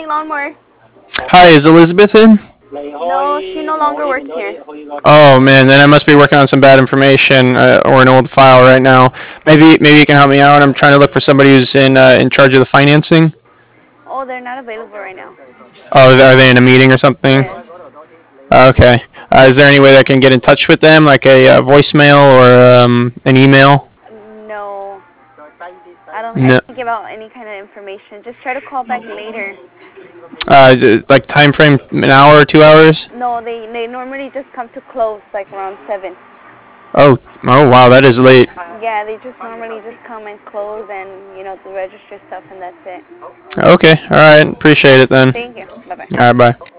lawnmower. Hi, is Elizabeth in? No, she no longer works here. Oh man, then I must be working on some bad information or an old file right now. Maybe you can help me out. I'm trying to look for somebody who's in charge of the financing. Oh, they're not available right now. Oh, are they in a meeting or something? Yes. Okay. Is there any way that I can get in touch with them, like a voicemail or an email? No, I No. can't give out any kind of information. Just try to call back later. Like time frame, an hour or 2 hours? No, they normally just come to close like around 7. Oh wow, that is late. Yeah, they just normally just come and close and the register stuff and that's it. Okay, all right, appreciate it then. Thank you. Bye bye. All right, bye.